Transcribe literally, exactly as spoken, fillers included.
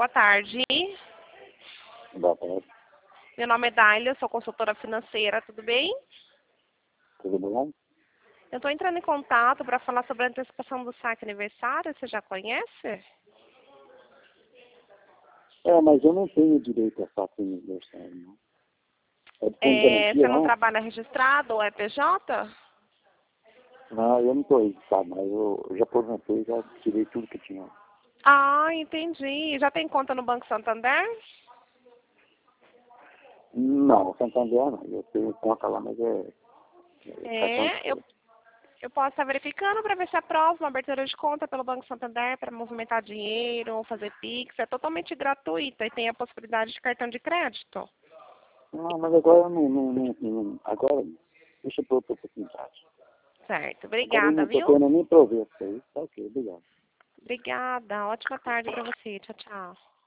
boa tarde. Boa tarde. Meu nome é Dália, eu sou consultora financeira, tudo bem? Tudo bom? Eu estou entrando em contato para falar sobre a antecipação do saque aniversário, você já conhece? É, mas eu não tenho direito a saque aniversário, não. É de fundo de É, garantia, você não não? trabalha registrado ou é P J? Não, eu não estou registrado, mas eu, eu já aposentei, já tirei tudo que tinha. Ah, entendi. Já tem conta no Banco Santander? Não, Santander não. Eu tenho conta lá, mas é, é cartão de É, eu, crédito. eu posso estar verificando para ver se aprova uma abertura de conta pelo Banco Santander para movimentar dinheiro ou fazer Pix. É totalmente gratuita e tem a possibilidade de cartão de crédito. Não, mas agora eu não, não, não, não agora deixa para outra oportunidade. Certo. Agora eu Obrigada, não estou viu? tendo nem proveito isso aí. Tá ok, obrigado. Obrigada. Ótima tarde para você. Tchau, tchau.